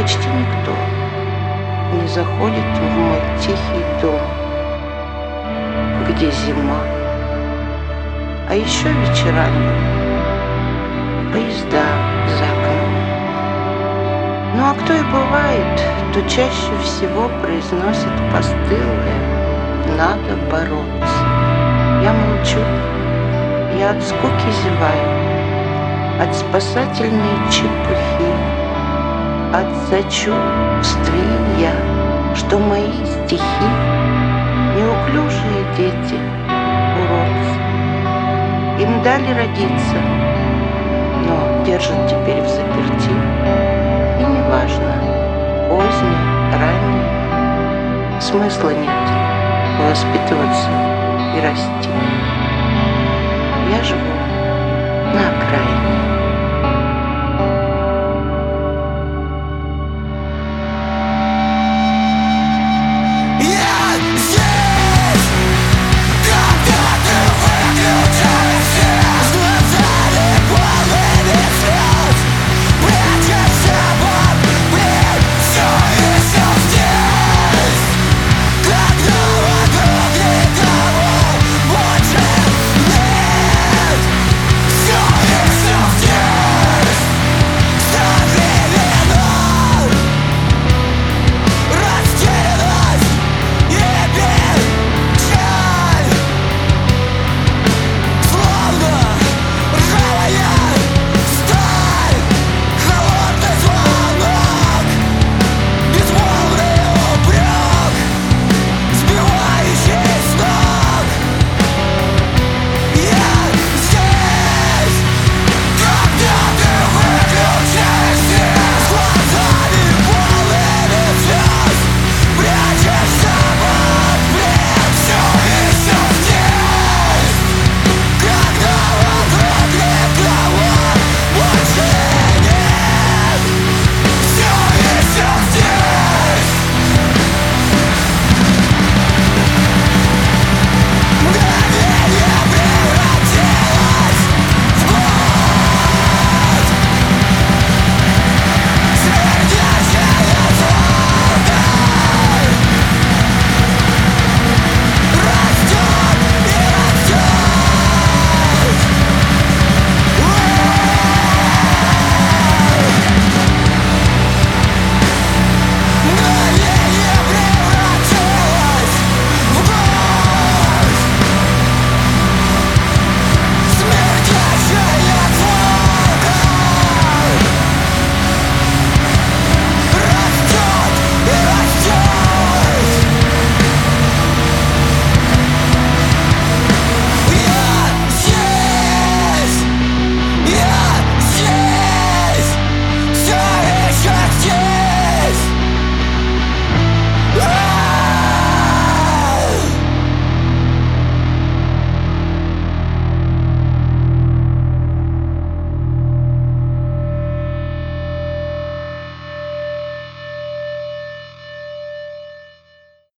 почти никто не заходит в мой тихий дом, где зима, а еще вечерами поезда за окном. Ну а кто и бывает, то чаще всего произносит постылое: надо бороться. Я молчу, я от скуки зеваю, от спасательной чепухи, от сочувствия я, что мои стихи неуклюжие дети, уродцы. Им дали родиться, но держат теперь в заперти. И неважно, позднее, раннее, смысла нет воспитываться и расти. Я живу на окраине.